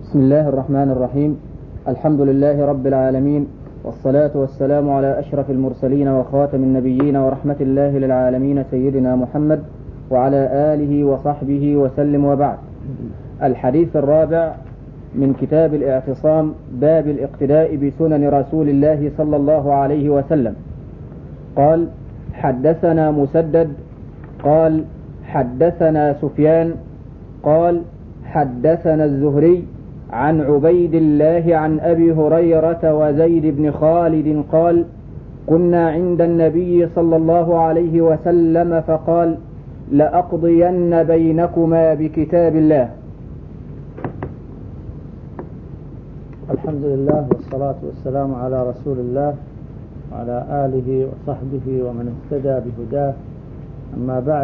بسم الله الرحمن الرحيم. الحمد لله رب العالمين، والصلاة والسلام على أشرف المرسلين وخاتم النبيين ورحمة الله للعالمين سيدنا محمد وعلى آله وصحبه وسلم، وبعد. الحديث الرابع من كتاب الاعتصام، باب الاقتداء بسنن رسول الله صلى الله عليه وسلم. قال: حدثنا مسدد قال: حدثنا سفيان قال: حدثنا الزهري عن عبيد الله عن أبي هريرة وزيد بن خالد قال: كنا عند النبي صلى الله عليه وسلم فقال: لأقضين بينكما بكتاب الله. الحمد لله والصلاة والسلام على رسول الله وعلى آله وصحبه ومن اهتدى بهداه، أما بعد،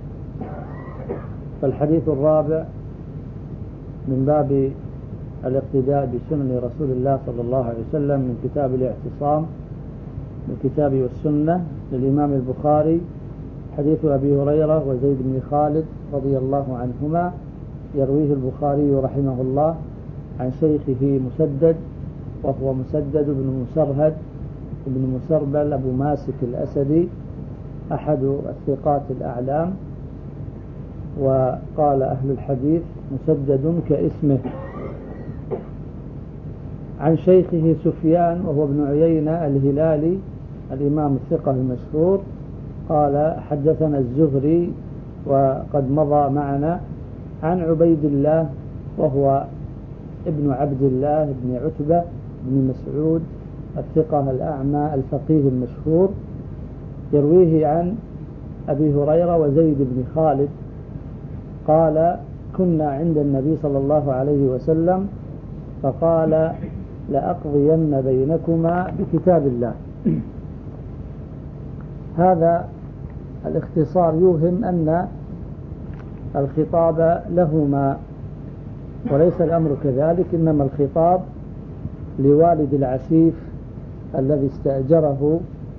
فالحديث الرابع من باب الاقتداء بسنن رسول الله صلى الله عليه وسلم من كتاب الاعتصام من الكتاب والسنة للإمام البخاري، حديث أبي هريرة وزيد بن خالد رضي الله عنهما، يرويه البخاري رحمه الله عن شيخه مسدد، وهو مسدد بن مسرهد بن مسربل أبو ماسك الأسدي، أحد الثقات الأعلام. وقال أهل الحديث: مسدد كاسمه. عن شيخه سفيان وهو ابن عيينة الهلالي الإمام الثقة المشهور، قال: حدثنا الزهري وقد مضى معنا، عن عبيد الله وهو ابن عبد الله بن عتبة بن مسعود الثقة الأعمى الفقيه المشهور، يرويه عن أبي هريرة وزيد بن خالد قال: كنا عند النبي صلى الله عليه وسلم فقال: لأقضين بينكما بكتاب الله. هذا الاختصار يوهم أن الخطاب لهما، وليس الأمر كذلك، إنما الخطاب لوالد العسيف الذي استأجره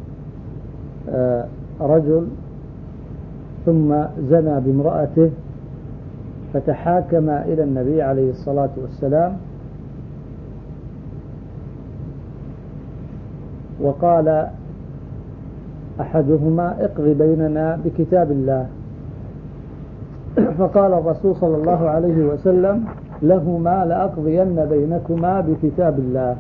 رجل ثم زنى بامرأته، فتحاكم إلى النبي عليه الصلاة والسلام، وقال أحدهما: اقض بيننا بكتاب الله. فقال الرسول صلى الله عليه وسلم لهما: لأقضين بينكما بكتاب الله.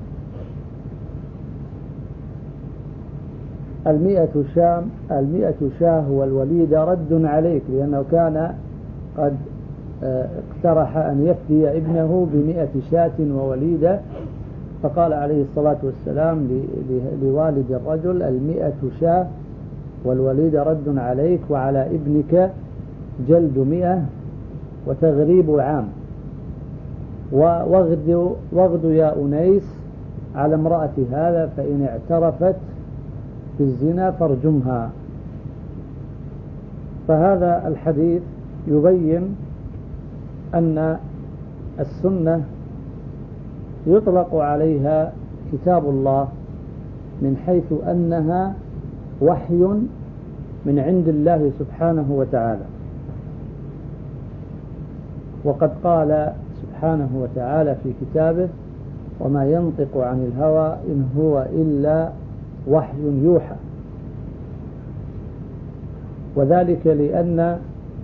100 شاه والوليد رد عليك، لأنه كان قد اقترح أن يفدي ابنه 100 شاة ووليدة، فقال عليه الصلاة والسلام لوالد الرجل: 100 شاه والوليد رد عليك، وعلى ابنك جلد 100 وتغريب عام، واغد يا أنيس على امرأة هذا، فإن اعترفت بالزنا فارجمها. فهذا الحديث يبين أن السنة يطلق عليها كتاب الله من حيث أنها وحي من عند الله سبحانه وتعالى، وقد قال سبحانه وتعالى في كتابه: وما ينطق عن الهوى إن هو إلا وحي يوحى. وذلك لأن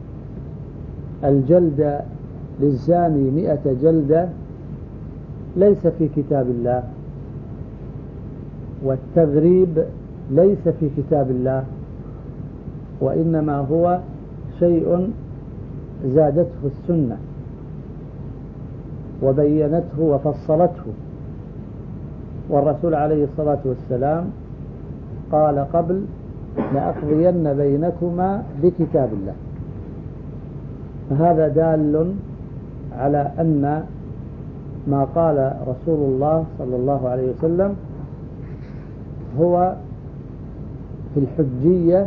الجلد للزاني 100 جلدة ليس في كتاب الله، والتغريب ليس في كتاب الله، وإنما هو شيء زادته السنة وبينته وفصلته. والرسول عليه الصلاة والسلام قال قبل: لأقضين بينكما بكتاب الله. فهذا دال على أن ما قال رسول الله صلى الله عليه وسلم هو في الحجية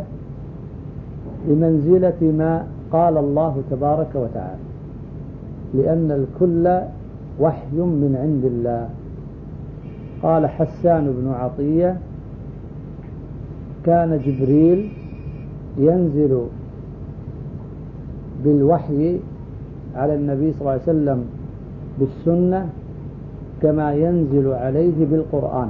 بمنزلة ما قال الله تبارك وتعالى، لأن الكل وحي من عند الله. قال حسان بن عطية: كان جبريل ينزل بالوحي على النبي صلى الله عليه وسلم بالسنة كما ينزل عليه بالقرآن.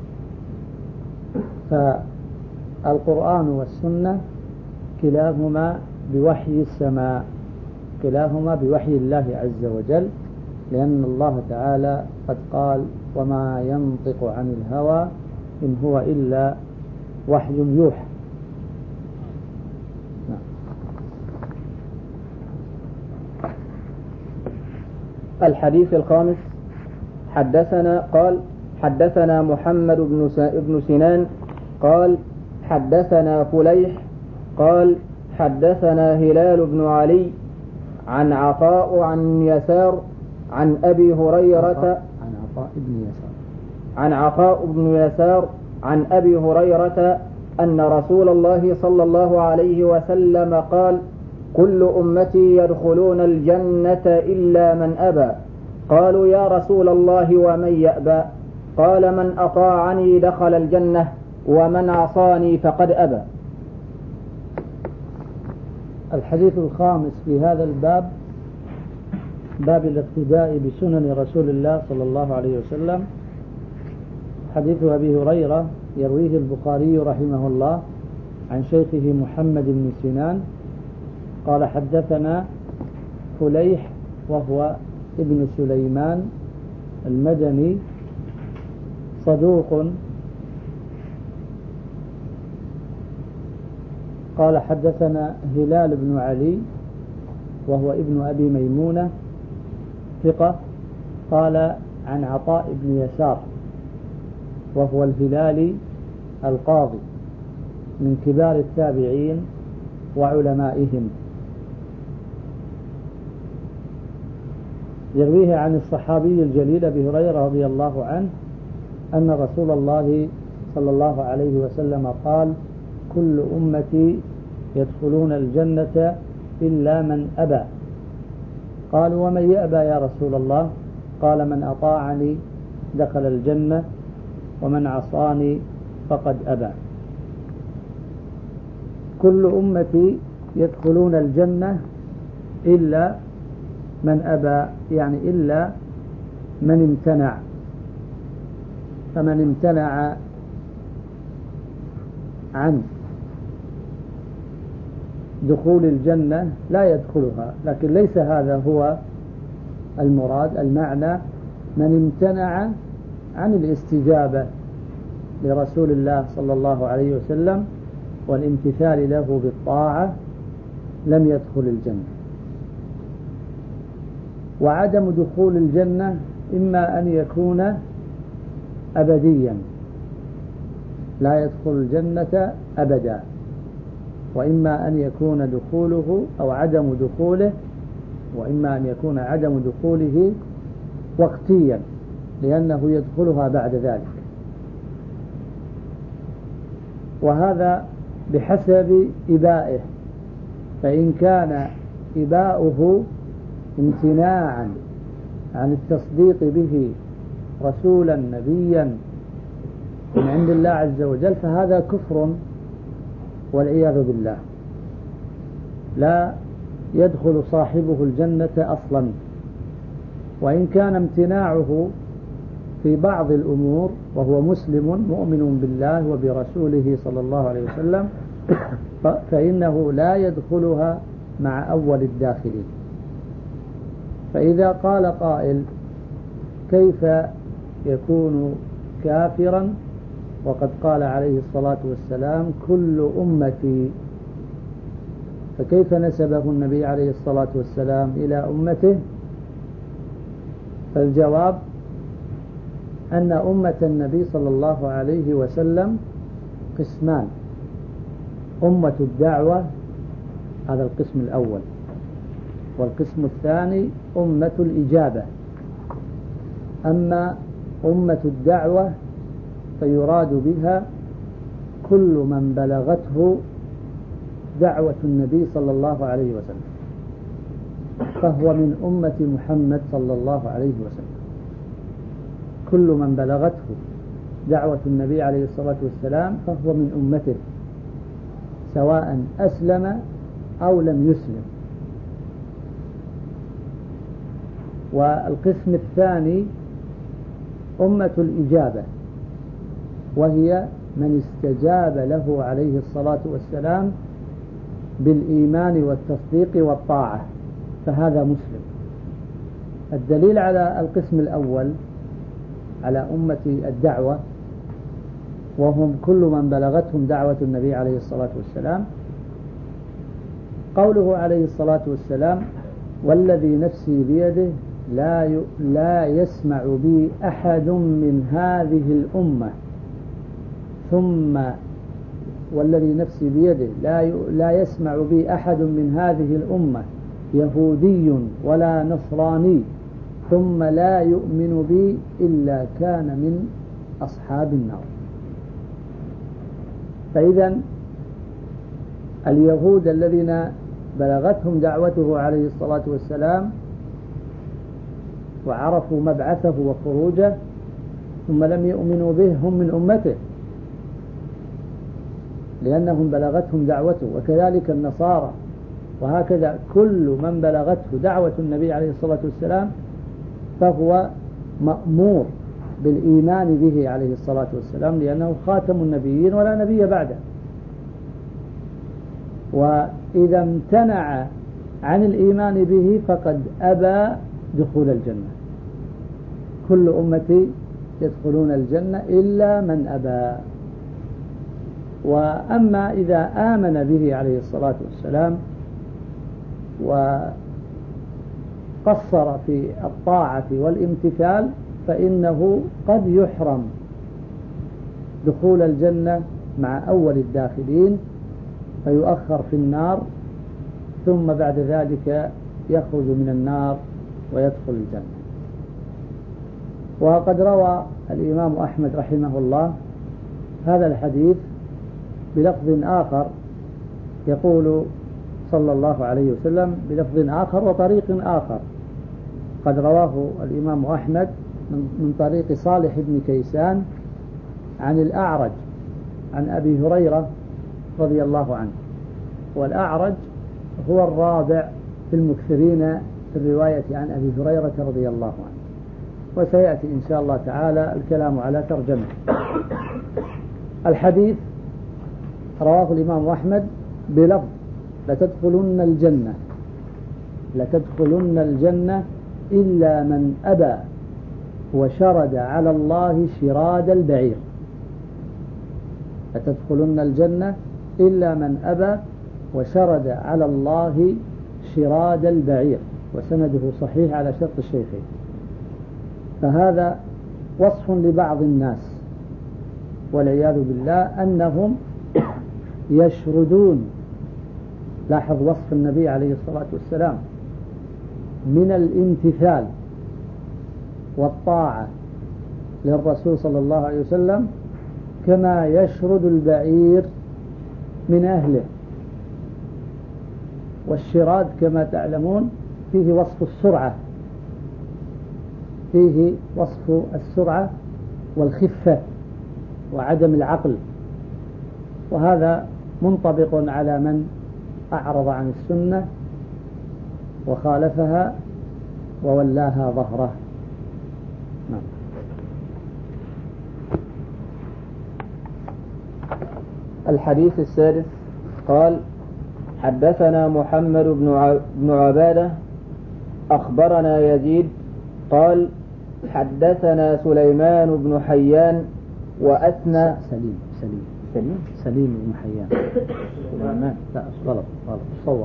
فالقرآن والسنة كلاهما بوحي السماء، كلاهما بوحي الله عز وجل، لأن الله تعالى قد قال: وما ينطق عن الهوى إن هو إلا وحي يوحى. الحديث الخامس: حدثنا محمد بن سنان قال حدثنا فليح قال حدثنا هلال بن علي عن عطاء عن يسار عن أبي هريرة عن عطاء بن يسار عن أبي هريرة أن رسول الله صلى الله عليه وسلم قال: كل أمتي يدخلون الجنة إلا من أبى. قالوا: يا رسول الله ومن يأبى؟ قال: من أطاعني دخل الجنة ومن عصاني فقد أبى. الحديث الخامس في هذا الباب، باب الاقتداء بسنن رسول الله صلى الله عليه وسلم، حديث أبي هريرة يرويه البخاري رحمه الله عن شيخه محمد بن سنان قال: حدثنا فليح وهو ابن سليمان المدني صدوق. قال: حدثنا هلال بن علي وهو ابن أبي ميمونة ثقة. قال: عن عطاء بن يسار وهو الهلالي القاضي من كبار التابعين وعلمائهم، يرويه عن الصحابي الجليل أبي هريرة رضي الله عنه أن رسول الله صلى الله عليه وسلم قال: كل أمتي يدخلون الجنة إلا من أبى. قالوا: ومن يأبى يا رسول الله؟ قال: من أطاعني دخل الجنة ومن عصاني فقد أبى. كل أمتي يدخلون الجنة إلا من أبى، يعني إلا من امتنع. فمن امتنع عن دخول الجنة لا يدخلها، لكن ليس هذا هو المراد. المعنى من امتنع عن الاستجابة لرسول الله صلى الله عليه وسلم والامتثال له بالطاعة لم يدخل الجنة. وعدم دخول الجنة إما أن يكون أبديا لا يدخل الجنة أبدا، وإما أن يكون دخوله أو عدم دخوله، وإما أن يكون عدم دخوله وقتيا لأنه يدخلها بعد ذلك. وهذا بحسب إبائه، فإن كان إباؤه امتناعا عن التصديق به رسولا نبيا من عند الله عز وجل فهذا كفر والعياذ بالله، لا يدخل صاحبه الجنة أصلا. وإن كان امتناعه في بعض الأمور وهو مسلم مؤمن بالله وبرسوله صلى الله عليه وسلم فإنه لا يدخلها مع أول الداخلين. فإذا قال قائل: كيف يكون كافرا وقد قال عليه الصلاة والسلام كل أمتي؟ فكيف نسبه النبي عليه الصلاة والسلام إلى أمته؟ فالجواب أن أمة النبي صلى الله عليه وسلم قسمان: أمة الدعوة، هذا القسم الأول، والقسم الثاني أمة الإجابة. أما أمة الدعوة فيراد بها كل من بلغته دعوة النبي صلى الله عليه وسلم، فهو من أمة محمد صلى الله عليه وسلم. كل من بلغته دعوة النبي عليه الصلاة والسلام فهو من أمته، سواء أسلم أو لم يسلم. والقسم الثاني أمة الإجابة، وهي من استجاب له عليه الصلاة والسلام بالإيمان والتصديق والطاعة، فهذا مسلم. الدليل على القسم الأول على أمة الدعوة وهم كل من بلغتهم دعوة النبي عليه الصلاة والسلام قوله عليه الصلاة والسلام: والذي نفسي بيده لا يسمع بي أحد من هذه الأمة والذي نفسي بيده لا يسمع بي أحد من هذه الأمة يهودي ولا نصراني ثم لا يؤمن بي إلا كان من أصحاب النار. فإذا اليهود الذين بلغتهم دعوته عليه الصلاة والسلام وعرفوا مبعثه وخروجه ثم لم يؤمنوا به هم من أمته لأنهم بلغتهم دعوته، وكذلك النصارى، وهكذا كل من بلغته دعوة النبي عليه الصلاة والسلام فهو مأمور بالإيمان به عليه الصلاة والسلام لأنه خاتم النبيين ولا نبي بعده. وإذا امتنع عن الإيمان به فقد أبى دخول الجنة. كل أمتي يدخلون الجنة إلا من أبى. وأما إذا آمن به عليه الصلاة والسلام وقصر في الطاعة والامتثال فإنه قد يحرم دخول الجنة مع أول الداخلين فيؤخر في النار ثم بعد ذلك يخرج من النار ويدخل الجنة. وقد روى الإمام أحمد رحمه الله هذا الحديث بلفظ آخر، يقول صلى الله عليه وسلم بلفظ آخر وطريق آخر، قد رواه الإمام أحمد من طريق صالح بن كيسان عن الأعرج عن أبي هريرة رضي الله عنه، والأعرج هو الرابع في المكثرين في الرواية عن أبي هريرة رضي الله عنه، وسيأتي إن شاء الله تعالى الكلام على ترجمة الحديث. رواه الإمام أحمد بلفظ: لتدخلن الجنة إلا من أبى وشرد على الله شراد البعير. لتدخلن الجنة إلا من أبى وشرد على الله شراد البعير، وسنده صحيح على شرط الشيخين. فهذا وصف لبعض الناس والعياذ بالله أنهم يشردون. لاحظ وصف النبي عليه الصلاة والسلام من الامتثال والطاعة للرسول صلى الله عليه وسلم كما يشرد البعير من أهله. والشراد كما تعلمون فيه وصف السرعة والخفة وعدم العقل، وهذا منطبق على من أعرض عن السنة وخالفها وولاها ظهره. نعم. الحديث السادس قال: حدثنا محمد بن عبادة أخبرنا يزيد قال: حدثنا سليمان بن حيان وأثنى سليم بن حيان. لا غلط صور.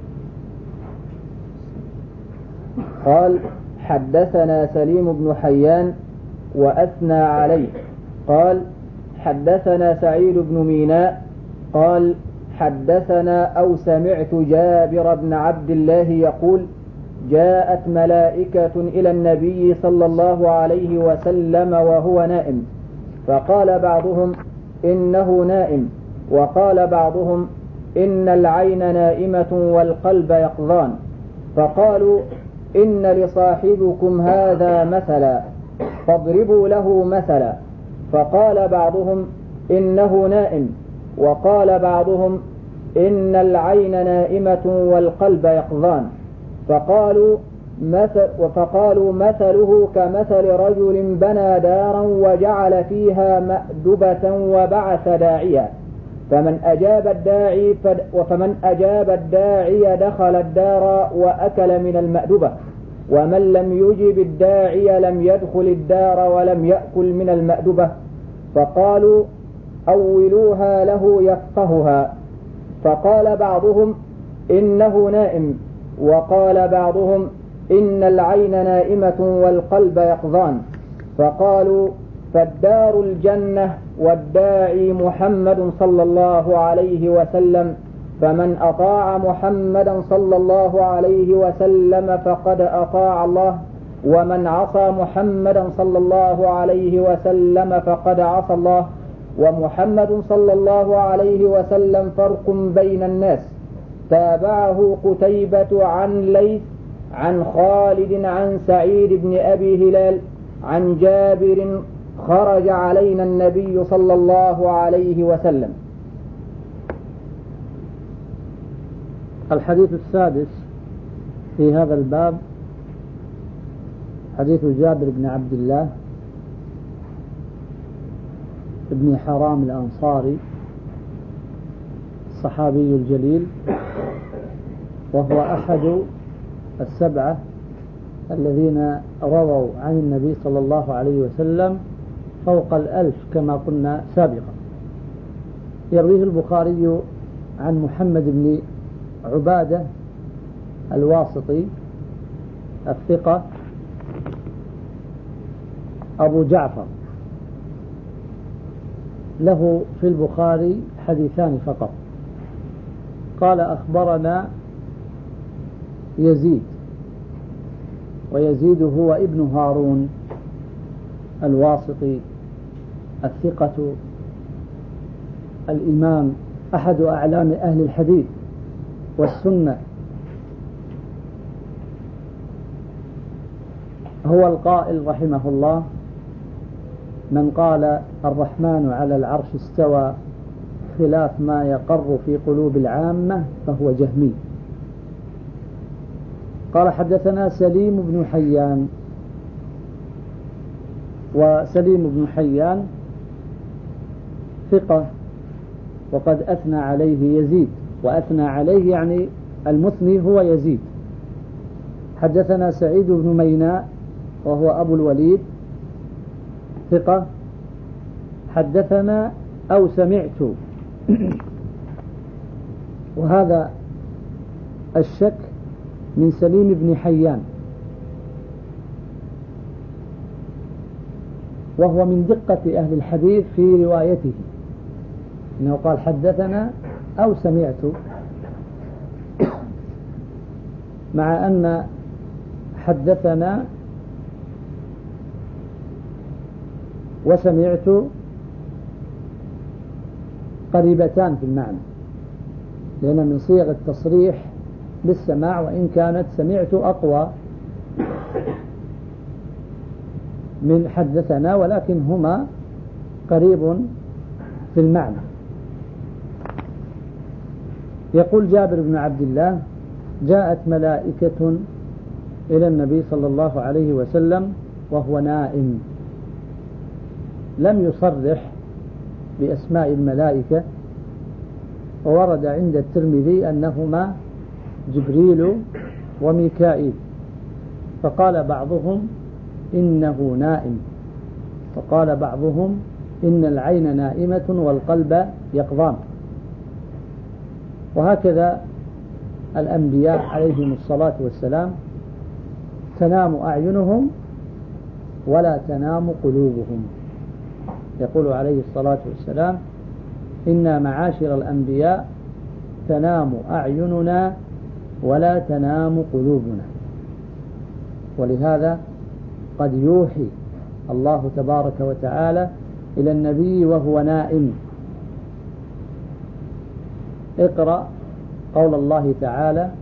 قال: حدثنا سليم بن حيان وأثنى عليه قال: حدثنا سعيد بن ميناء قال: حدثنا أو سمعت جابر بن عبد الله يقول: جاءت ملائكة إلى النبي صلى الله عليه وسلم وهو نائم، فقال بعضهم: إنه نائم، وقال بعضهم: إن العين نائمة والقلب يقظان، فقالوا: إن لصاحبكم هذا مثلا فاضربوا له مثلا، فقال بعضهم: إنه نائم، وقال بعضهم: إن العين نائمة والقلب يقظان، فقالوا: فقالوا مثله كمثل رجل بنى دارا وجعل فيها مأدبة وبعث داعيا فمن أجاب الداعي دخل الدار وأكل من المأدبة ومن لم يجب الداعي لم يدخل الدار ولم يأكل من المأدبة. فقالوا أولوها له يفقهها. فقال بعضهم إنه نائم وقال بعضهم إن العين نائمة والقلب يقظان. فقالوا فالدار الجنة والداعي محمد صلى الله عليه وسلم فمن أطاع محمدا صلى الله عليه وسلم فقد أطاع الله ومن عصى محمدا صلى الله عليه وسلم فقد عصى الله ومحمد صلى الله عليه وسلم فرق بين الناس. تابعه قتيبة عن ليث عن خالد عن سعيد بن أبي هلال عن جابر خرج علينا النبي صلى الله عليه وسلم. الحديث السادس في هذا الباب حديث جابر بن عبد الله ابن حرام الأنصاري الصحابي الجليل، وهو أحد السبعة الذين رووا عن النبي صلى الله عليه وسلم فوق 1000 كما قلنا سابقا. يرويه البخاري عن محمد بن عبادة الواسطي الثقة أبو جعفر، له في البخاري حديثان فقط. قال أخبرنا يزيد، ويزيد هو ابن هارون الواسطي الثقة الإمام أحد أعلام أهل الحديث والسنة، هو القائل رحمه الله: من قال الرحمن على العرش استوى خلاف ما يقر في قلوب العامة فهو جهمي. قال حدثنا سليم بن حيان، وسليم بن حيان ثقة وقد أثنى عليه يزيد، وأثنى عليه يعني المثني هو يزيد. حدثنا سعيد بن ميناء وهو أبو الوليد ثقة. حدثنا أو سمعت وهذا الشك من سليم بن حيان، وهو من دقة أهل الحديث في روايته، إنه قال حدثنا أو سمعت، مع أن حدثنا وسمعت قريبتان في المعنى، لأن من صيغ التصريح بالسماع، وإن كانت سمعت أقوى من حدثنا، ولكن هما قريب في المعنى. يقول جابر بن عبد الله: جاءت ملائكة إلى النبي صلى الله عليه وسلم وهو نائم. لم يصرح بأسماء الملائكة، وورد عند الترمذي أنهما جبريل وميكائيل، فقال بعضهم إنه نائم، وقال بعضهم إن العين نائمة والقلب يقظان. وهكذا الأنبياء عليهم الصلاة والسلام تنام أعينهم ولا تنام قلوبهم. يقول عليه الصلاة والسلام: إنا معاشر الأنبياء تنام أعيننا ولا تنام قلوبنا. ولهذا قد يوحي الله تبارك وتعالى إلى النبي وهو نائم. اقرأ قول الله تعالى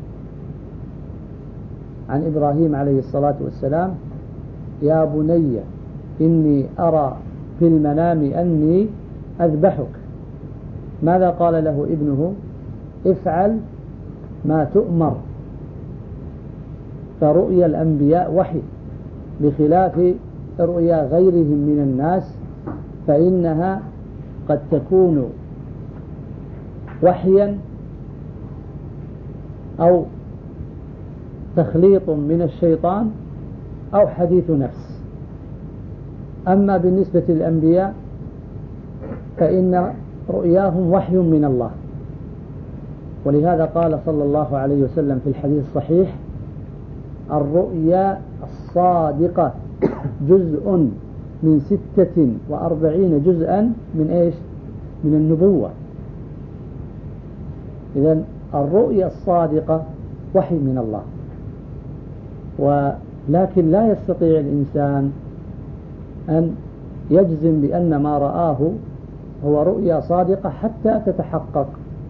عن إبراهيم عليه الصلاة والسلام: يا بني إني أرى في المنام أني أذبحك. ماذا قال له ابنه؟ افعل ما تؤمر. فرؤيا الأنبياء وحي، بخلاف رؤيا غيرهم من الناس فإنها قد تكون وحيا أو تخليط من الشيطان أو حديث نفس. أما بالنسبة للأنبياء فإن رؤياهم وحي من الله، ولهذا قال صلى الله عليه وسلم في الحديث الصحيح: الرؤيا الصادقة جزء من 46 جزءا من إيش؟ من النبوة. إذن الرؤيا الصادقة وحي من الله، ولكن لا يستطيع الإنسان أن يجزم بأن ما رآه هو رؤيا صادقة حتى تتحقق.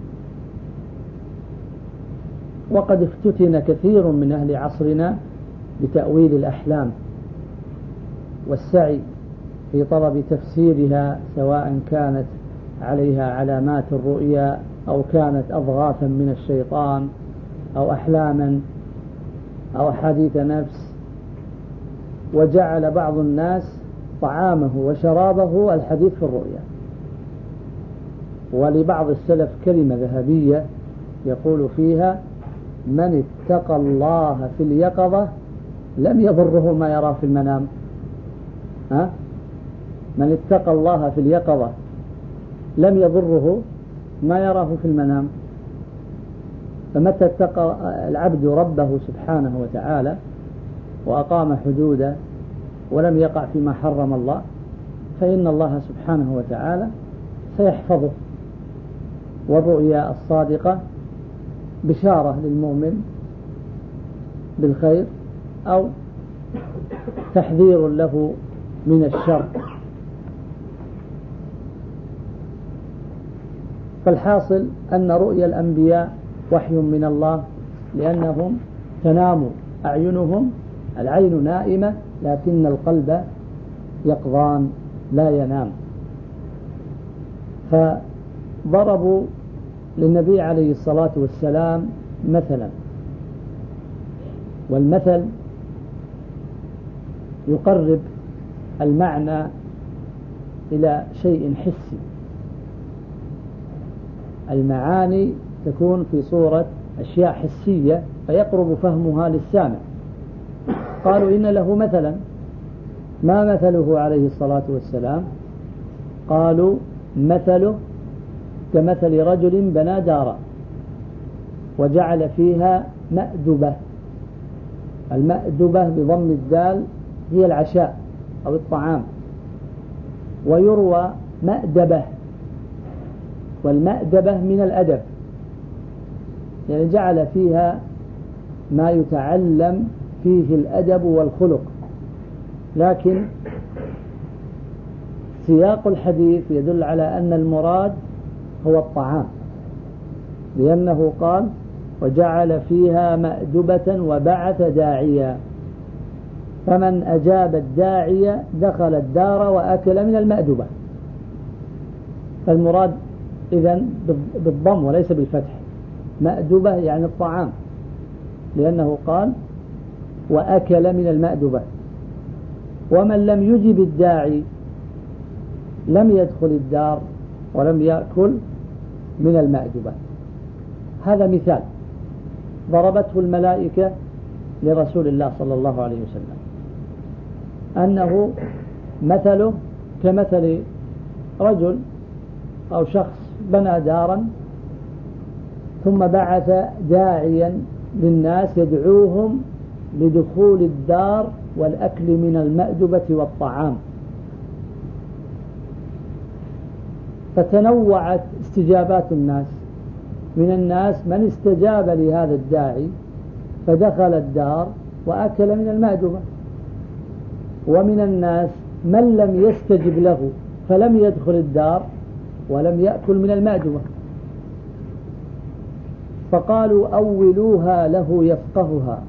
وقد افتتن كثير من أهل عصرنا بتأويل الأحلام والسعي في طلب تفسيرها، سواء كانت عليها علامات الرؤيا أو كانت أضغاثا من الشيطان أو أحلاما أو حديث نفس. وجعل بعض الناس طعامه وشرابه الحديث في الرؤيا. ولبعض السلف كلمة ذهبية يقول فيها: من اتقى الله في اليقظة لم يضره ما يرى في المنام. من اتقى الله في اليقظة لم يضره ما يراه في المنام. فمتى اتقى العبد ربه سبحانه وتعالى وأقام حدوده ولم يقع فيما حرم الله فإن الله سبحانه وتعالى سيحفظه. والرؤيا الصادقة بشارة للمؤمن بالخير أو تحذير له من الشر. فالحاصل أن رؤيا الأنبياء وحي من الله، لأنهم تنام أعينهم، العين نائمة لكن القلب يقظان لا ينام. فضربوا للنبي عليه الصلاة والسلام مثلا، والمثل يقرب المعنى إلى شيء حسي. المعاني تكون في صورة أشياء حسية فيقرب فهمها للسامع. قالوا إن له مثلا، ما مثله عليه الصلاة والسلام؟ قالوا مثله كمثل رجل بنى دارا وجعل فيها مأدبة. المأدبة بضم الدال هي العشاء أو الطعام، ويروى مأدبة، والمأدبة من الأدب، يعني جعل فيها ما يتعلم فيه الأدب والخلق. لكن سياق الحديث يدل على أن المراد هو الطعام، لأنه قال: وجعل فيها مأدبة وبعث داعيا، فمن أجاب الداعية دخل الدار وأكل من المأدبة. فالمراد إذن بالضم وليس بالفتح، مأدبة يعني الطعام، لأنه قال: وأكل من المأدبة. ومن لم يجب الداعي لم يدخل الدار ولم يأكل من المأدبة. هذا مثال ضربته الملائكة لرسول الله صلى الله عليه وسلم، أنه مثله كمثل رجل أو شخص بنى دارا ثم بعث داعيا للناس يدعوهم لدخول الدار والأكل من المأدبة والطعام، فتنوعت استجابات الناس. من الناس من استجاب لهذا الداعي فدخل الدار وأكل من المأدبة، ومن الناس من لم يستجب له فلم يدخل الدار ولم يأكل من المأدبة. فقالوا: أولوها له يفقهها.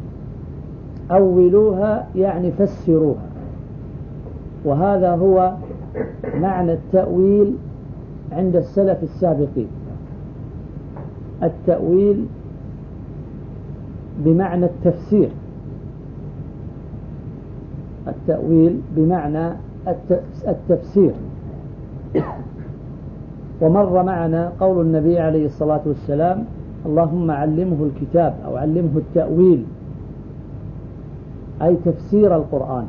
أولوها يعني فسروها، وهذا هو معنى التأويل عند السلف السابقين. التأويل بمعنى التفسير، التأويل بمعنى التفسير. ومر معنا قول النبي عليه الصلاة والسلام: اللهم علمه الكتاب، أو علمه التأويل، أي تفسير القرآن.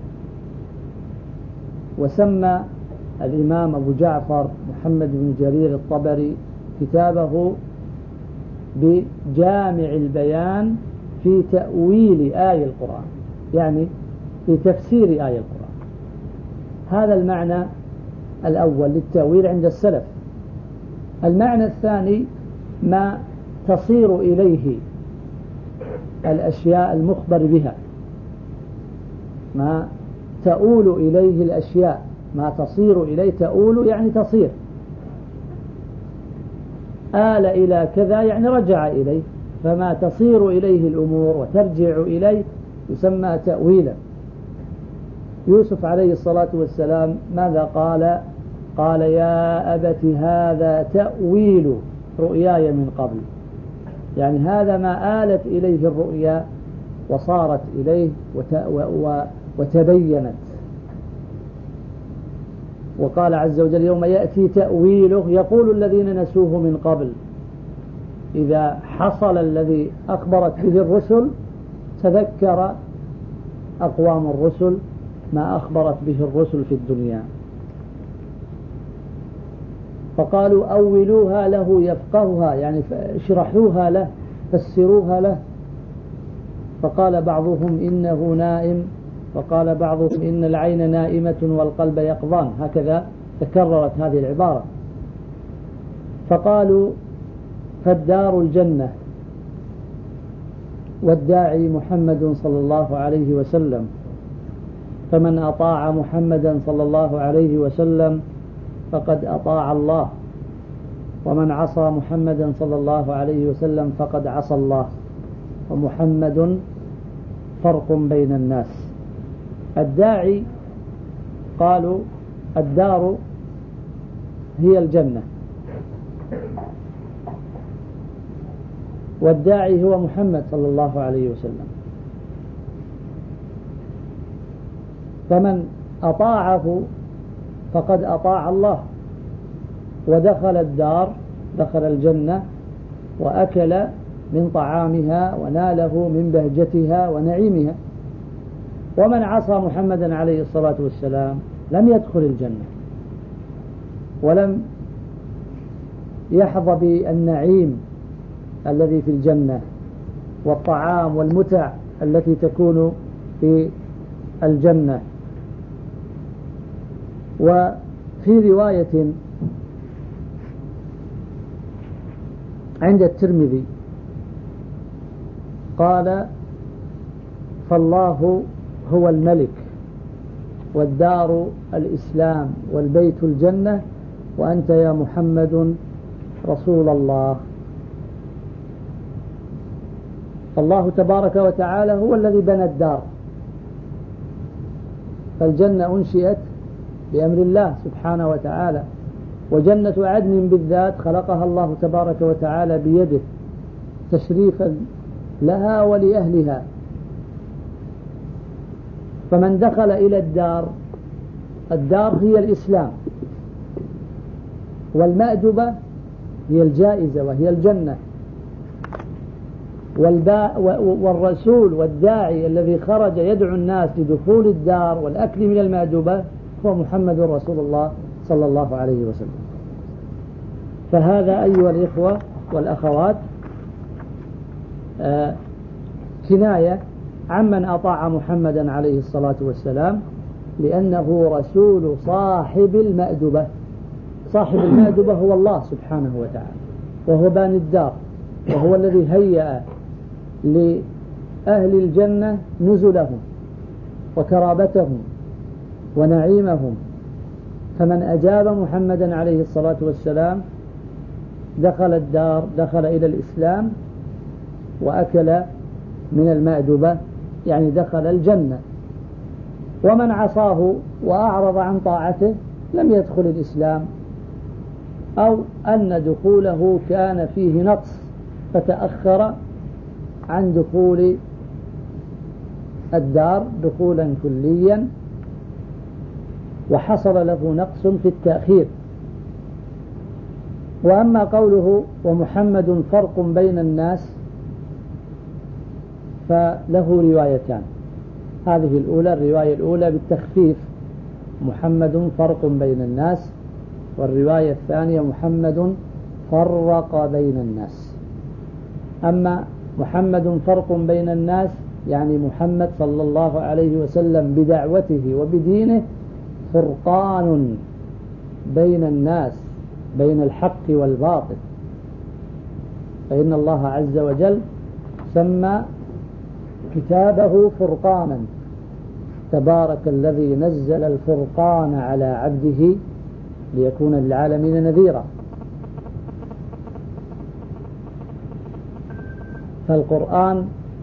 وسمى الإمام أبو جعفر محمد بن جرير الطبري كتابه بجامع البيان في تأويل آي القرآن، يعني في تفسير آي القرآن. هذا المعنى الأول للتأويل عند السلف. المعنى الثاني ما تصير إليه الأشياء المخبر بها، ما تؤول إليه الأشياء، ما تصير إليه، تؤول يعني تصير، آل إلى كذا يعني رجع إليه، فما تصير إليه الأمور وترجع إليه يسمى تأويلا. يوسف عليه الصلاة والسلام ماذا قال؟ قال: يا أبت هذا تأويل رؤياي من قبل، يعني هذا ما آلت إليه الرؤيا وصارت إليه وتبينت. وقال عز وجل: يوم يأتي تأويله يقول الذين نسوه من قبل. إذا حصل الذي أخبرت به الرسل تذكر أقوام الرسل ما أخبرت به الرسل في الدنيا، فقالوا: أولوها له يفقهها، يعني اشرحوها له، فسروها له. فقال بعضهم: إنه نائم، وقال بعضهم: إن العين نائمة والقلب يقظان، هكذا تكررت هذه العبارة. فقالوا: فالدار الجنة، والداعي محمد صلى الله عليه وسلم، فمن أطاع محمدا صلى الله عليه وسلم فقد أطاع الله، ومن عصى محمدا صلى الله عليه وسلم فقد عصى الله، ومحمد فرق بين الناس. الداعي قالوا: الدار هي الجنة، والداعي هو محمد صلى الله عليه وسلم، فمن أطاعه فقد أطاع الله، ودخل الدار، دخل الجنة، وأكل من طعامها وناله من بهجتها ونعيمها. ومن عصى محمدا عليه الصلاة والسلام لم يدخل الجنة، ولم يحظى بالنعيم الذي في الجنة والطعام والمتع التي تكون في الجنة. وفي رواية عند الترمذي قال: فالله هو الملك، والدار الإسلام، والبيت الجنة، وأنت يا محمد رسول الله. فالله تبارك وتعالى هو الذي بنى الدار، فالجنة أنشئت بأمر الله سبحانه وتعالى، وجنة عدن بالذات خلقها الله تبارك وتعالى بيده تشريفا لها ولأهلها. فمن دخل إلى الدار، الدار هي الإسلام، والمأدبة هي الجائزة وهي الجنة، والرسول والداعي الذي خرج يدعو الناس لدخول الدار والأكل من المأدبة هو محمد رسول الله صلى الله عليه وسلم. فهذا أيها الإخوة والأخوات كناية عمن أطاع محمدا عليه الصلاة والسلام، لأنه رسول صاحب المأدبة. صاحب المأدبة هو الله سبحانه وتعالى، وهو باني الدار، وهو الذي هيأ لأهل الجنة نزلهم وكرابتهم ونعيمهم. فمن أجاب محمدا عليه الصلاة والسلام دخل الدار، دخل إلى الإسلام، وأكل من المأدبة، يعني دخل الجنة. ومن عصاه وأعرض عن طاعته لم يدخل الإسلام، أو أن دخوله كان فيه نقص فتأخر عن دخول الدار دخولا كليا، وحصل له نقص في التأخير. وأما قوله ومحمد فرق بين الناس فله روايتان. هذه الأولى، الرواية الأولى بالتخفيف محمد فرق بين الناس، والرواية الثانية محمد فرق بين الناس. أما محمد فرق بين الناس يعني محمد صلى الله عليه وسلم بدعوته وبدينه فرقان بين الناس، بين الحق والباطل، فإن الله عز وجل سمى كتابه فرقانا، تبارك الذي نزل الفرقان على عبده ليكون للعالمين نذيرا. فالقرآن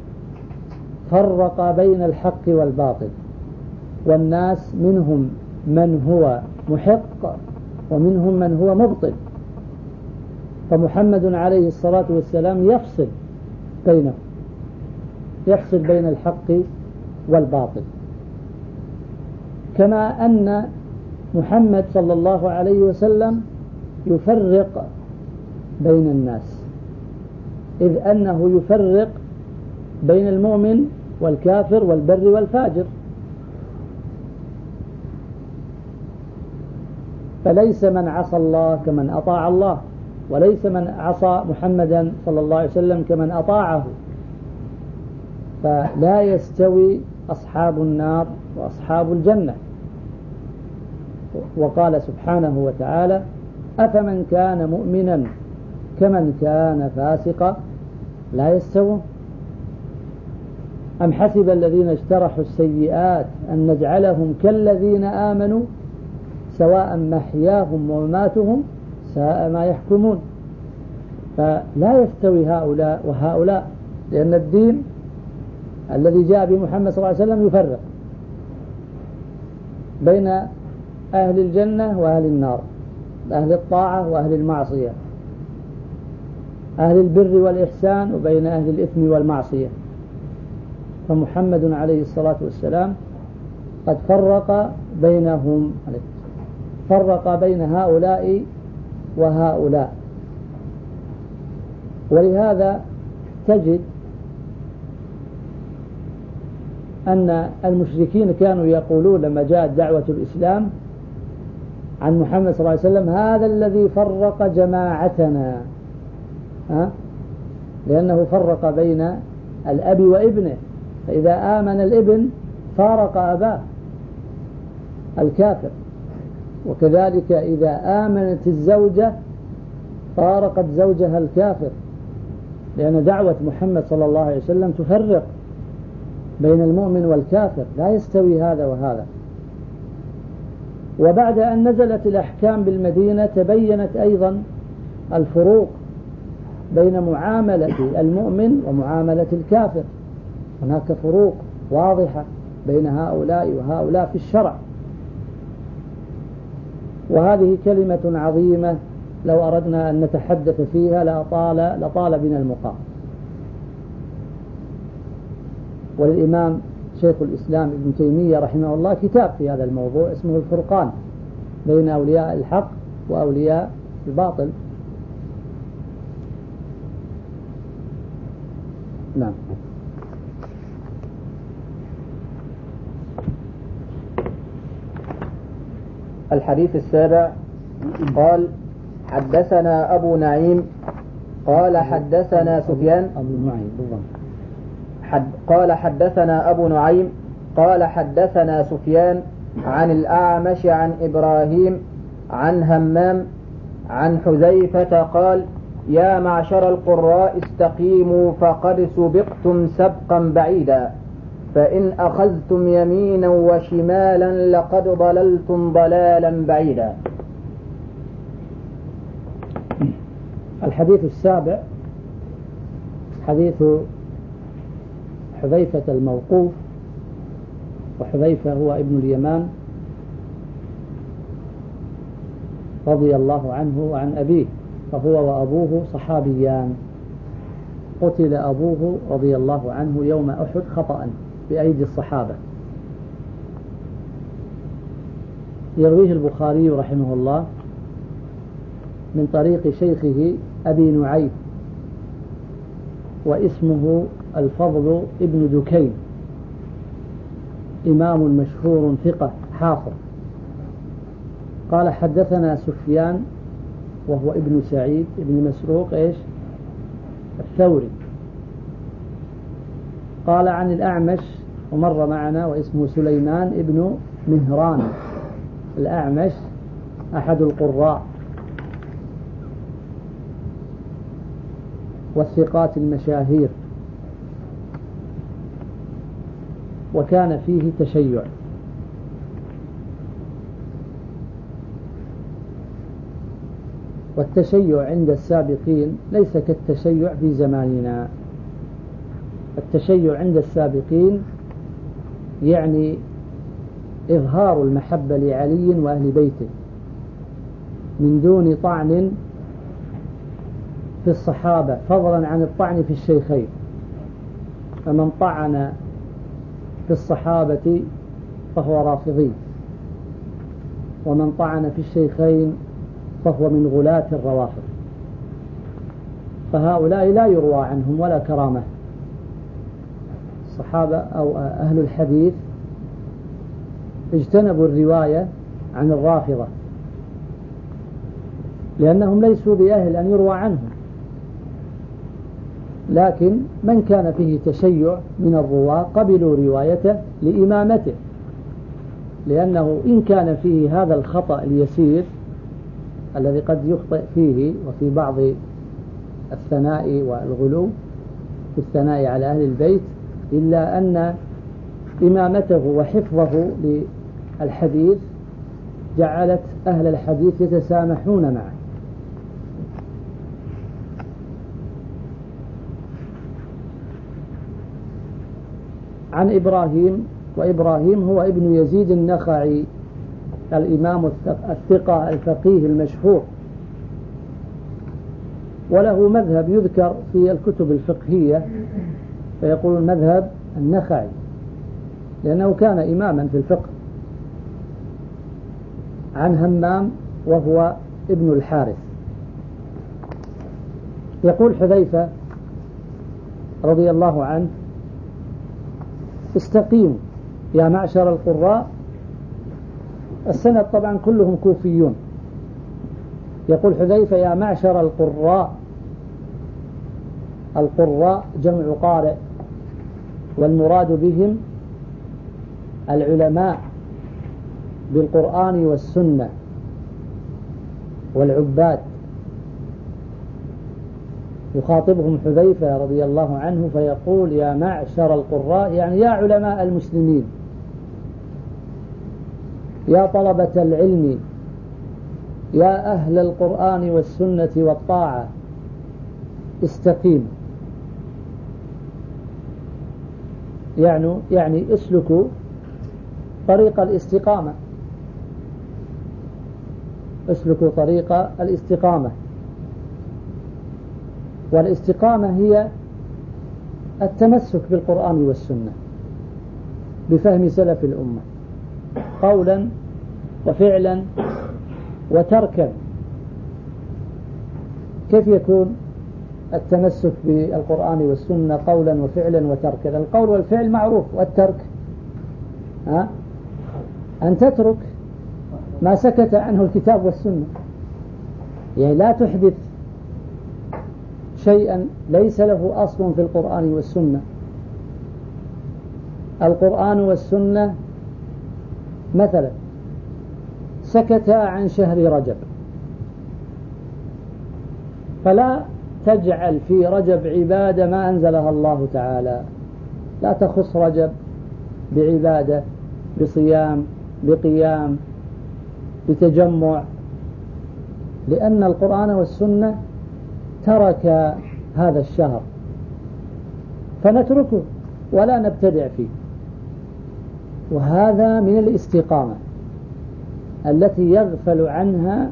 فرق بين الحق والباطل، والناس منهم من هو محق ومنهم من هو مبطل، فمحمد عليه الصلاة والسلام يفصل بينهم، يفصل بين الحق والباطل. كما أن محمد صلى الله عليه وسلم يفرق بين الناس، إذ أنه يفرق بين المؤمن والكافر والبر والفاجر، فليس من عصى الله كمن أطاع الله، وليس من عصى محمدا صلى الله عليه وسلم كمن أطاعه، فلا يستوي أصحاب النار وأصحاب الجنة. وقال سبحانه وتعالى أفمن كان مؤمنا كمن كان فاسقا لا يستوون، أم حسب الذين اجترحوا السيئات أن نجعلهم كالذين آمنوا سواء محياهم ومماتهم ساء ما يحكمون. فلا يستوي هؤلاء وهؤلاء، لأن الدين الذي جاء بمحمد صلى الله عليه وسلم يفرق بين أهل الجنة وأهل النار، أهل الطاعة وأهل المعصية، أهل البر والإحسان وبين أهل الإثم والمعصية. فمحمد عليه الصلاة والسلام قد فرق بينهم، فرق بين هؤلاء وهؤلاء. ولهذا تجد أن المشركين كانوا يقولون لما جاءت دعوة الإسلام عن محمد صلى الله عليه وسلم هذا الذي فرق جماعتنا، لأنه فرق بين الأب وابنه، فإذا آمن الابن فارق أباه الكافر، وكذلك إذا آمنت الزوجة فارقت زوجها الكافر، لأن دعوة محمد صلى الله عليه وسلم تفرق بين المؤمن والكافر، لا يستوي هذا وهذا. وبعد أن نزلت الأحكام بالمدينة تبينت أيضا الفروق بين معاملة المؤمن ومعاملة الكافر، هناك فروق واضحة بين هؤلاء وهؤلاء في الشرع. وهذه كلمة عظيمة لو أردنا أن نتحدث فيها لطال بنا المقام. وللإمام شيخ الإسلام ابن تيمية رحمه الله كتاب في هذا الموضوع اسمه الفرقان بين أولياء الحق وأولياء الباطل. نعم. الحديث السابع قال حدثنا أبو نعيم قال حدثنا سفيان قال حدثنا أبو نعيم قال حدثنا سفيان عن الأعمش عن إبراهيم عن همام عن حذيفة قال يا معشر القراء استقيموا فقد سبقتم سبقا بعيدا، فإن أخذتم يمينا وشمالا لقد ضللتم ضلالا بعيدا. الحديث السابع حديث حذيفة الموقوف، وحذيفة هو ابن اليمان رضي الله عنه وعن أبيه، فهو وأبوه صحابيان، قتل أبوه رضي الله عنه يوم أحد خطأ بأيدي الصحابة. يرويه البخاري رحمه الله من طريق شيخه أبي نعيم، واسمه الفضل ابن دكين، إمام مشهور ثقة حافظ. قال حدثنا سفيان وهو ابن سعيد ابن مسروق الثوري، قال عن الأعمش، ومر معنا، واسمه سليمان ابن مهران. الأعمش أحد القراء والثقات المشاهير، وكان فيه تشيع. والتشيع عند السابقين ليس كالتشيع في زماننا. التشيع عند السابقين يعني إظهار المحبة لعلي وأهل بيته من دون طعن في الصحابة، فضلا عن الطعن في الشيخين. فمن طعن في الصحابة فهو رافضي، ومن طعن في الشيخين فهو من غلاة الروافض. فهؤلاء لا يروى عنهم ولا كرامة. الصحابة أو أهل الحديث اجتنبوا الرواية عن الرافضة لأنهم ليسوا بأهل أن يروى عنهم، لكن من كان فيه تشيع من الرواة قبلوا روايته لإمامته، لأنه إن كان فيه هذا الخطأ اليسير الذي قد يخطئ فيه وفي بعض الثناء والغلو في الثناء على أهل البيت، إلا أن إمامته وحفظه للحديث جعلت أهل الحديث يتسامحون معه. عن إبراهيم، وإبراهيم هو ابن يزيد النخعي الإمام الثقة الفقيه المشهور، وله مذهب يذكر في الكتب الفقهية فيقول مذهب النخعي، لأنه كان إماما في الفقه. عن همام وهو ابن الحارث. يقول حذيفة رضي الله عنه: استقيموا يا معشر القراء. السند طبعا كلهم كوفيون. يقول حذيفة: يا معشر القراء. القراء جمع قارئ، والمراد بهم العلماء بالقرآن والسنة والعباد. يخاطبهم حذيفة رضي الله عنه فيقول: يا معشر القراء، يعني يا علماء المسلمين، يا طلبة العلم، يا أهل القرآن والسنة والطاعة، استقيموا. يعني اسلكوا طريق الاستقامة، اسلكوا طريق الاستقامة. والاستقامة هي التمسك بالقرآن والسنة بفهم سلف الأمة قولا وفعلا وتركا. كيف يكون التمسك بالقرآن والسنة قولا وفعلا وتركا؟ القول والفعل معروف، والترك أن تترك ما سكت عنه الكتاب والسنة، يعني لا تحدث شيئا ليس له أصل في القرآن والسنة. القرآن والسنة مثلا سكتا عن شهر رجب، فلا تجعل في رجب عبادة ما أنزلها الله تعالى، لا تخص رجب بعبادة، بصيام، بقيام، بتجمع، لأن القرآن والسنة ترك هذا الشهر فنتركه ولا نبتدع فيه. وهذا من الاستقامة التي يغفل عنها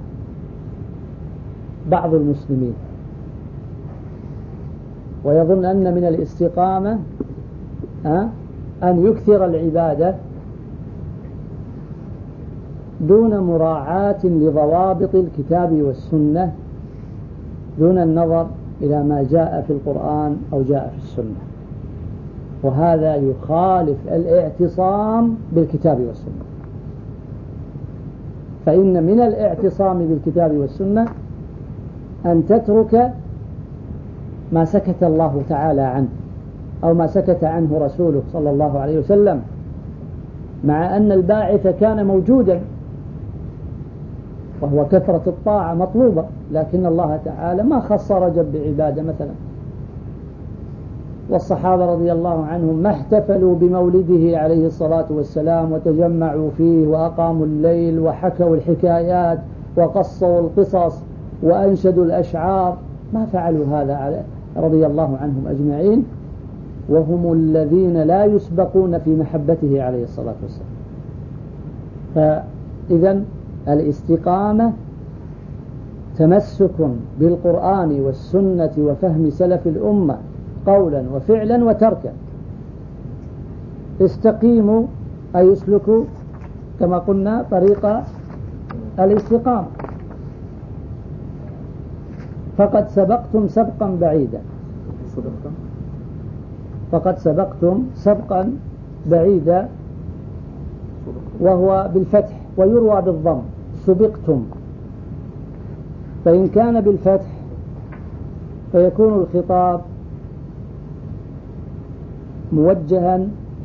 بعض المسلمين، ويظن أن من الاستقامة أن يكثر العبادة دون مراعاة لضوابط الكتاب والسنة، دون النظر إلى ما جاء في القرآن أو جاء في السنة، وهذا يخالف الاعتصام بالكتاب والسنة. فإن من الاعتصام بالكتاب والسنة أن تترك ما سكت الله تعالى عنه أو ما سكت عنه رسوله صلى الله عليه وسلم، مع أن الباعث كان موجودا وهو كثرة الطاعة مطلوبة، لكن الله تعالى ما خص رجب بعبادة مثلا، والصحابة رضي الله عنهم ما احتفلوا بمولده عليه الصلاة والسلام وتجمعوا فيه وأقاموا الليل وحكوا الحكايات وقصوا القصص وأنشدوا الأشعار، ما فعلوا هذا رضي الله عنهم أجمعين، وهم الذين لا يسبقون في محبته عليه الصلاة والسلام. فإذا الاستقامة تمسك بالقرآن والسنة وفهم سلف الأمة قولا وفعلا وتركا. استقيموا أي اسلكوا كما قلنا طريق الاستقامة، فقد سبقتم سبقا بعيدا، فقد سبقتم سبقا بعيدا، وهو بالفتح ويروى بالضم سبقتم. فإن كان بالفتح فيكون الخطاب موجها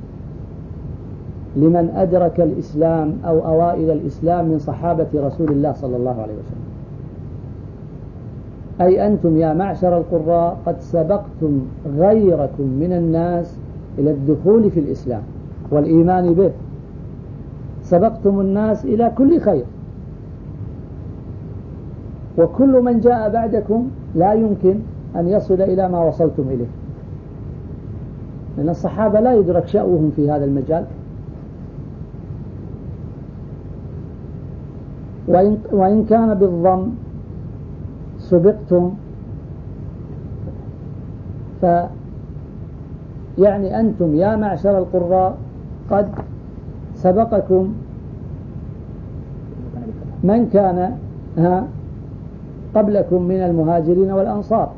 لمن أدرك الإسلام أو أوائل الإسلام من صحابة رسول الله صلى الله عليه وسلم، أي أنتم يا معشر القراء قد سبقتم غيركم من الناس إلى الدخول في الإسلام والإيمان به، سبقتم الناس إلى كل خير، وكل من جاء بعدكم لا يمكن أن يصل إلى ما وصلتم إليه، لأن الصحابة لا يدرك شأوهم في هذا المجال. وإن كان بالضم سبقتم فيعني أنتم يا معشر القراء قد سبقكم من كان قبلكم من المهاجرين والأنصار.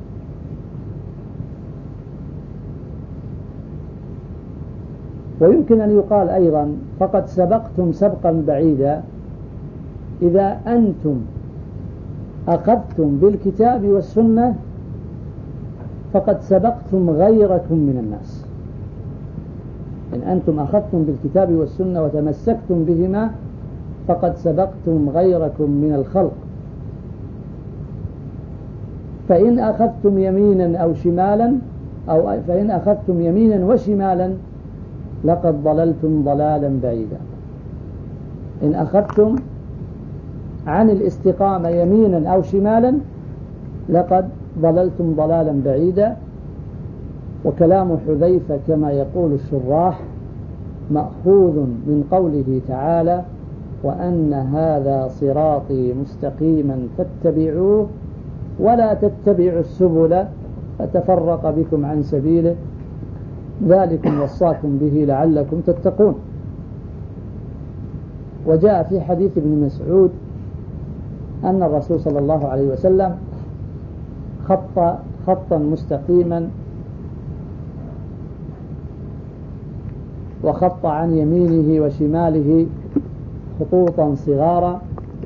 ويمكن أن يقال أيضا فقد سبقتم سبقا بعيدا إذا أنتم أخذتم بالكتاب والسنة فقد سبقتم غيركم من الناس. إن أنتم أخذتم بالكتاب والسنة وتمسكتم بهما فقد سبقتم غيركم من الخلق. فإن أخذتم يمينا أو شمالا فإن أخذتم يمينا وشمالا لقد ضللتم ضلالا بعيدا. إن أخذتم عن الاستقامة يمينا أو شمالا لقد ضللتم ضلالا بعيدا. وكلام حذيفة كما يقول الشراح مأخوذ من قوله تعالى وأن هذا صراطي مستقيما فاتبعوه ولا تتبعوا السبل فتفرق بكم عن سبيله ذلكم وصاكم به لعلكم تتقون. وجاء في حديث ابن مسعود أن الرسول صلى الله عليه وسلم خطا مستقيما وخط عن يمينه وشماله خطوطا صغارا،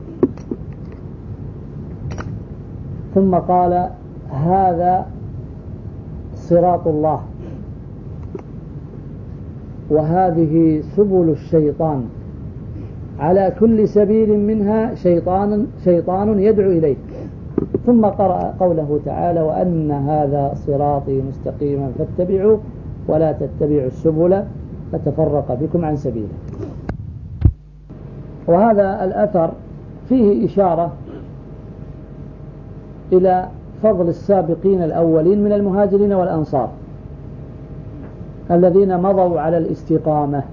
ثم قال هذا صراط الله وهذه سبل الشيطان على كل سبيل منها شيطان يدعو إليه. ثم قرأ قوله تعالى وأن هذا صراطي مستقيما فاتبعوا ولا تتبعوا السبل فتفرق بكم عن سبيله. وهذا الأثر فيه إشارة إلى فضل السابقين الأولين من المهاجرين والأنصار الذين مضوا على الاستقامة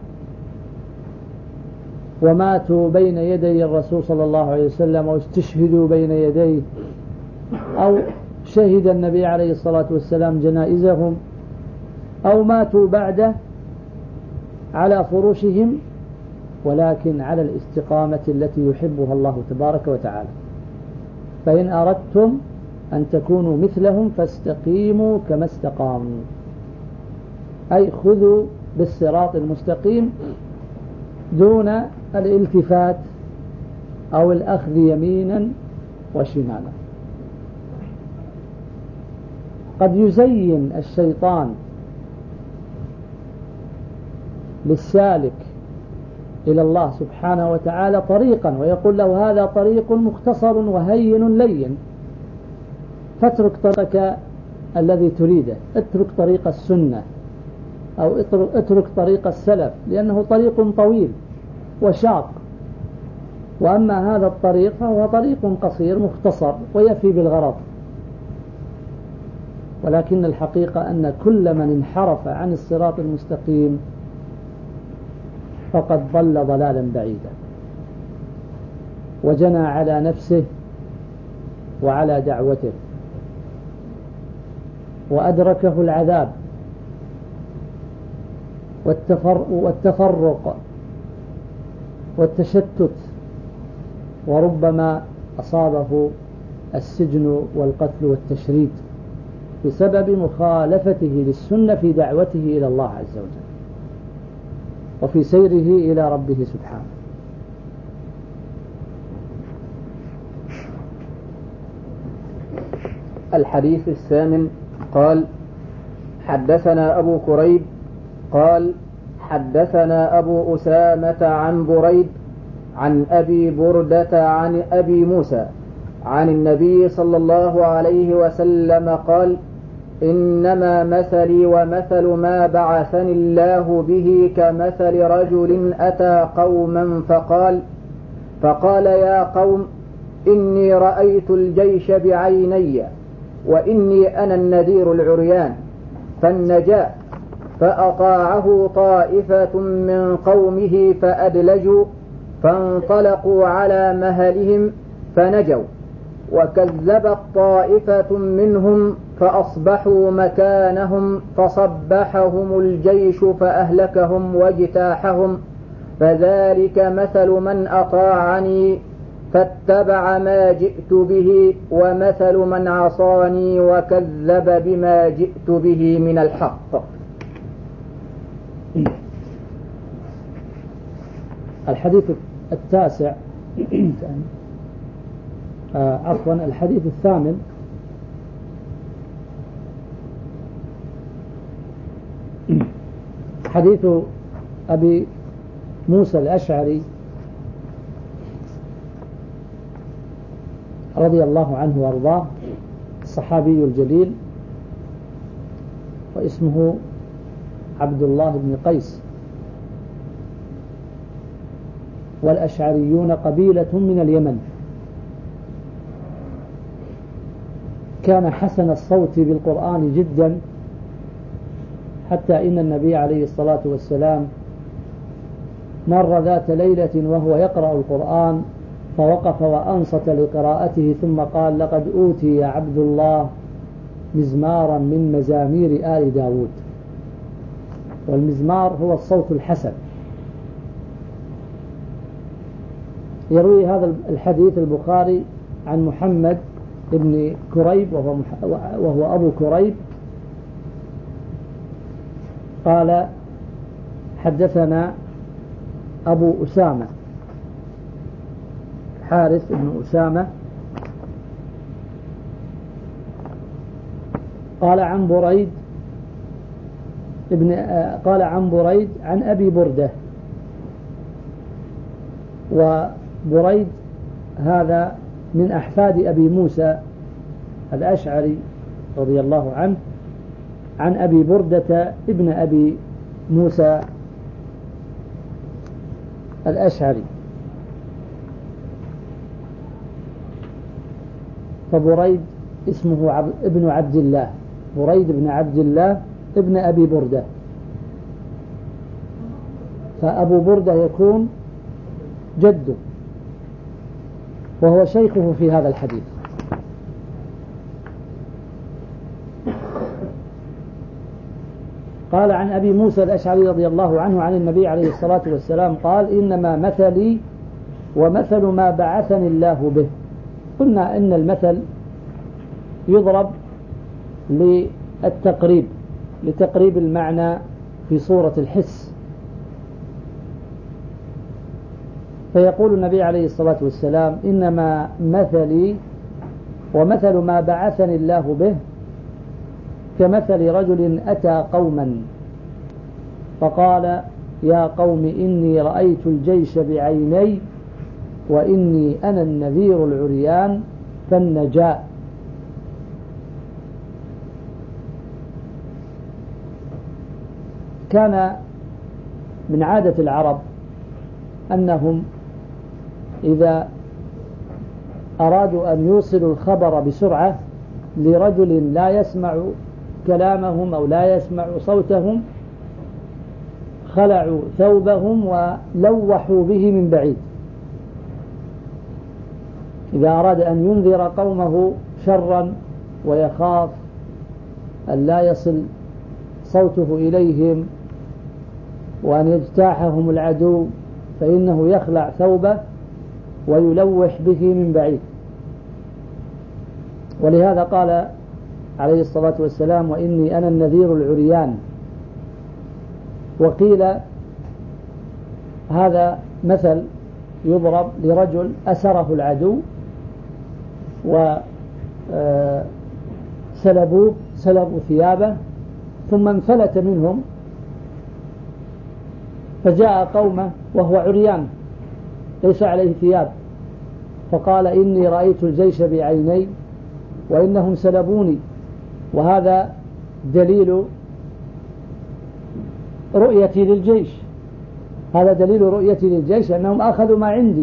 وماتوا بين يدي الرسول صلى الله عليه وسلم واستشهدوا بين يديه أو شهد النبي عليه الصلاة والسلام جنائزهم أو ماتوا بعده على فروشهم، ولكن على الاستقامة التي يحبها الله تبارك وتعالى. فإن أردتم أن تكونوا مثلهم فاستقيموا كما استقاموا، أي خذوا بالصراط المستقيم دون الالتفات أو الأخذ يمينا وشمالا. قد يزين الشيطان للسالك إلى الله سبحانه وتعالى طريقا ويقول له هذا طريق مختصر وهين لين، فاترك طريقك الذي تريده، اترك طريق السنة أو اترك طريق السلف، لأنه طريق طويل وشاق، وأما هذا الطريق فهو طريق قصير مختصر ويفي بالغرض. ولكن الحقيقة أن كل من انحرف عن الصراط المستقيم فقد ضل ضلالا بعيدا، وجنى على نفسه وعلى دعوته، وأدركه العذاب والتفرق والتشتت، وربما أصابه السجن والقتل والتشريد بسبب مخالفته للسنة في دعوته إلى الله عز وجل وفي سيره إلى ربه سبحانه. الحديث الثامن. قال: حدثنا أبو كريب قال: حدثنا أبو أسامة عن بريد عن أبي بردة عن أبي موسى عن النبي صلى الله عليه وسلم قال: إنما مثلي ومثل ما بعثني الله به كمثل رجل أتى قوما فقال يا قوم إني رأيت الجيش بعيني وإني أنا النذير العريان، فالنجاء فأطاعه طائفة من قومه فأدلجوا فانطلقوا على مهلهم فنجوا، وكذبت طائفة منهم فأصبحوا مكانهم فصبحهم الجيش فأهلكهم واجتاحهم، فذلك مثل من أطاعني فاتبع ما جئت به، ومثل من عصاني وكذب بما جئت به من الحق. الحديث التاسع الحديث الثامن. حديث أبي موسى الأشعري رضي الله عنه وارضاه، الصحابي الجليل، واسمه عبد الله بن قيس، والأشعريون قبيلة من اليمن، كان حسن الصوت بالقرآن جدا، حتى إن النبي عليه الصلاة والسلام مر ذات ليلة وهو يقرأ القرآن فوقف وأنصت لقراءته ثم قال: لقد أوتي يا عبد الله مزمارا من مزامير آل داود. والمزمار هو الصوت الحسن. يروي هذا الحديث البخاري عن محمد بن كريب وهو أبو كريب قال: حدثنا أبو أسامة حارث بن أسامة قال عن بريد عن أبي بردة. وبريد هذا من أحفاد أبي موسى الأشعري رضي الله عنه، عن أبي بردة ابن أبي موسى الأشعري. فبريد اسمه ابن عبد الله، بريد بن عبد الله ابن أبي بردة، فأبو بردة يكون جده، وهو شيخه في هذا الحديث. قال عن أبي موسى الأشعري رضي الله عنه عن النبي عليه الصلاة والسلام قال إنما مثلي ومثل ما بعثني الله به. قلنا إن المثل يضرب لتقريب المعنى في صورة الحس. فيقول النبي عليه الصلاة والسلام إنما مثلي ومثل ما بعثني الله به كمثل رجل أتى قوما فقال يا قوم إني رأيت الجيش بعيني وإني أنا النذير العريان فالنجاء. كان من عادة العرب أنهم إذا أرادوا أن يوصلوا الخبر بسرعة لرجل لا يسمع كلامهم أو لا يسمع صوتهم خلعوا ثوبهم ولوحوا به من بعيد. إذا أراد أن ينذر قومه شرا ويخاف أن لا يصل صوته إليهم وأن يجتاحهم العدو فإنه يخلع ثوبه ويلوح به من بعيد. ولهذا قال عليه الصلاة والسلام وإني أنا النذير العريان. وقيل هذا مثل يضرب لرجل أسره العدو وسلبوا ثيابه ثم انفلت منهم فجاء قومه وهو عريان ليس عليه ثياب فقال إني رأيت الجيش بعيني وإنهم سلبوني. وهذا دليل رؤيتي للجيش، هذا دليل رؤيتي للجيش أنهم أخذوا ما عندي.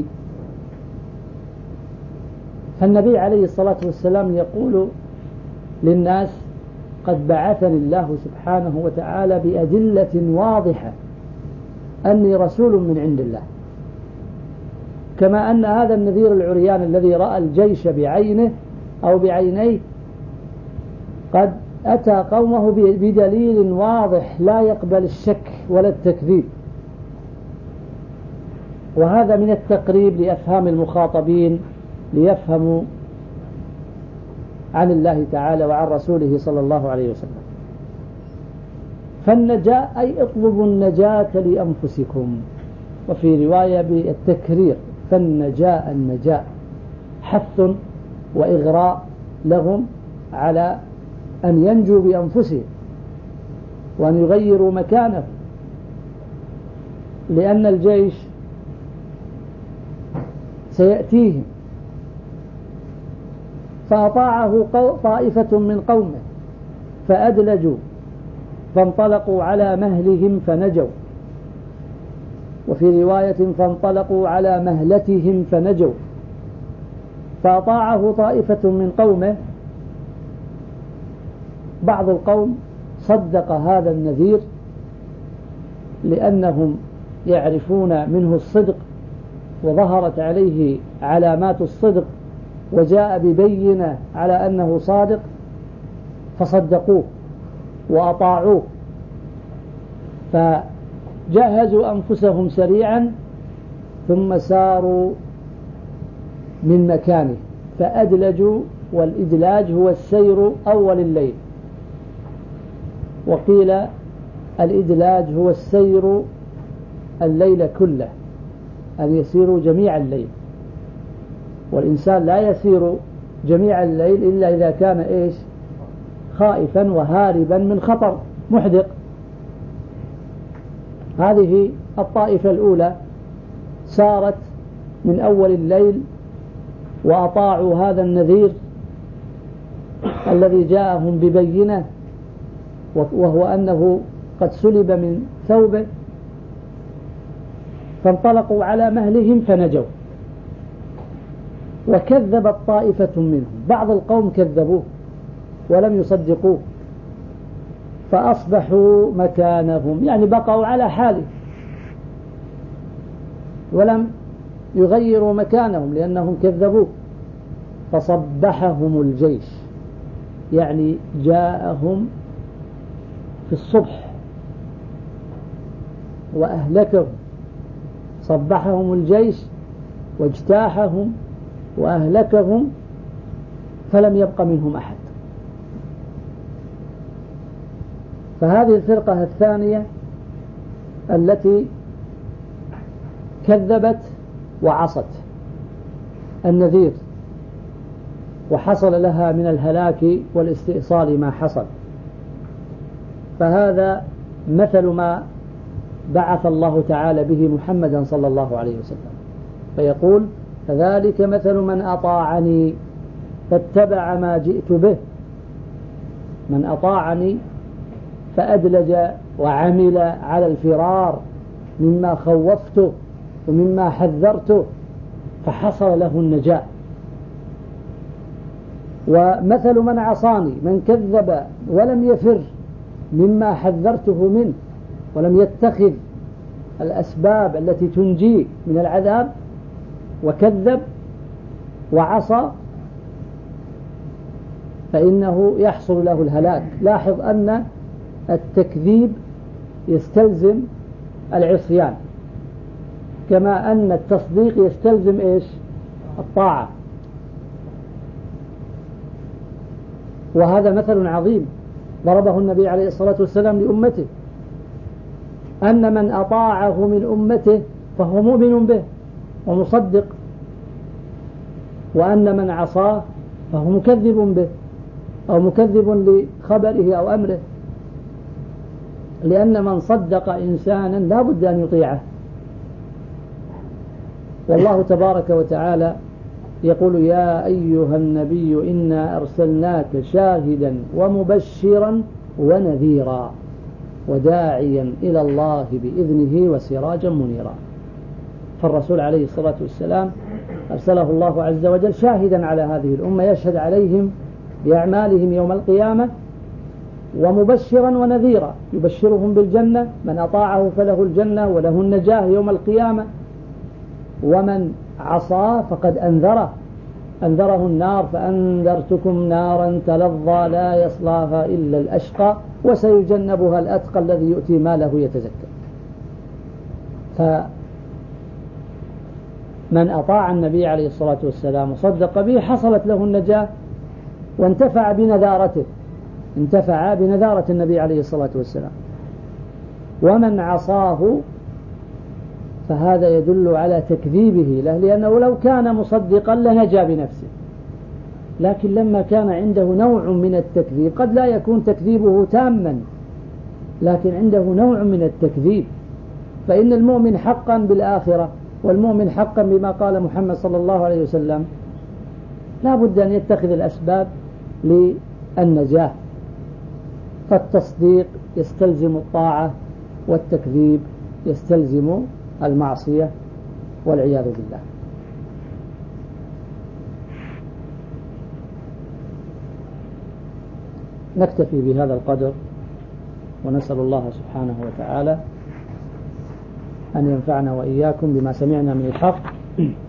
فالنبي عليه الصلاة والسلام يقول للناس قد بعثني الله سبحانه وتعالى بأدلة واضحة أني رسول من عند الله، كما أن هذا النذير العريان الذي رأى الجيش بعينه أو بعينيه قد أتى قومه بدليل واضح لا يقبل الشك ولا التكذيب. وهذا من التقريب لأفهام المخاطبين ليفهموا عن الله تعالى وعن رسوله صلى الله عليه وسلم. فالنجاة أي اطلبوا النجاة لأنفسكم، وفي رواية بالتكرير النجاة حث وإغراء لهم على أن ينجوا بأنفسهم وأن يغيروا مكانه، لأن الجيش سيأتيهم. فأطاعه طائفة من قومه فأدلجوا فانطلقوا على مهلهم فنجوا، وفي رواية فانطلقوا على مهلتهم فنجوا. فأطاعه طائفة من قومه، بعض القوم صدق هذا النذير لأنهم يعرفون منه الصدق وظهرت عليه علامات الصدق وجاء ببينة على أنه صادق فصدقوه وأطاعوه، فجهزوا أنفسهم سريعا ثم ساروا من مكانه فأدلجوا. والإدلاج هو السير أول الليل، وقيل الإدلاج هو السير الليل كله، أن يسيروا جميع الليل. والإنسان لا يسير جميع الليل إلا إذا كان خائفا وهاربا من خطر محدق. هذه الطائفة الأولى سارت من أول الليل وأطاعوا هذا النذير الذي جاءهم ببينة، وهو أنه قد سلب من ثوبه، فانطلقوا على مهلهم فنجوا. وكذبت طائفة منهم، بعض القوم كذبوه ولم يصدقوه فأصبحوا مكانهم، يعني بقوا على حاله ولم يغيروا مكانهم لأنهم كذبوه. فصبحهم الجيش، يعني جاءهم في الصبح وأهلكهم، صبحهم الجيش واجتاحهم وأهلكهم فلم يبق منهم أحد. فهذه الفرقة الثانية التي كذبت وعصت النذير وحصل لها من الهلاك والاستئصال ما حصل، فهذا مثل ما بعث الله تعالى به محمدا صلى الله عليه وسلم، فيقول فذلك مثل من أطاعني فاتبع ما جئت به. من أطاعني فأدلج وعمل على الفرار مما خوفته ومما حذرته فحصل له النجاة. ومثل من عصاني من كذب ولم يفر مما حذرته منه ولم يتخذ الأسباب التي تنجيه من العذاب وكذب وعصى فإنه يحصل له الهلاك. لاحظ أن التكذيب يستلزم العصيان، كما أن التصديق يستلزم إيش؟ الطاعة. وهذا مثل عظيم ضربه النبي عليه الصلاة والسلام لأمته، أن من أطاعه من أمته فهو مؤمن به ومصدق، وأن من عصاه فهو مكذب به أو مكذب لخبره أو أمره، لأن من صدق إنسانا لا بد أن يطيعه. والله تبارك وتعالى يقول يا أيها النبي إنا أرسلناك شاهدا ومبشرا ونذيرا وداعيا إلى الله بإذنه وسراجا منيرا. فالرسول عليه الصلاة والسلام أرسله الله عز وجل شاهدا على هذه الأمة، يشهد عليهم بأعمالهم يوم القيامة، ومبشرا ونذيرا يبشرهم بالجنة، من أطاعه فله الجنة وله النجاة يوم القيامة، ومن عصى فقد أنذره النار فأنذرتكم نارا تلظى لا يصلاها إلا الأشقى وسيجنبها الأتقى الذي يؤتي ماله يتزكى. فمن أطاع النبي عليه الصلاة والسلام وصدق به حصلت له النجاة وانتفع بنذارته، انتفع بنذارة النبي عليه الصلاة والسلام. ومن عصاه فهذا يدل على تكذيبه له، لأنه لو كان مصدقا لنجا بنفسه، لكن لما كان عنده نوع من التكذيب، قد لا يكون تكذيبه تاما لكن عنده نوع من التكذيب، فإن المؤمن حقا بالآخرة والمؤمن حقا بما قال محمد صلى الله عليه وسلم لا بد أن يتخذ الأسباب للنجاة. فالتصديق يستلزم الطاعة والتكذيب يستلزم المعصية والعياذ بالله. نكتفي بهذا القدر ونسأل الله سبحانه وتعالى أن ينفعنا وإياكم بما سمعنا من الحق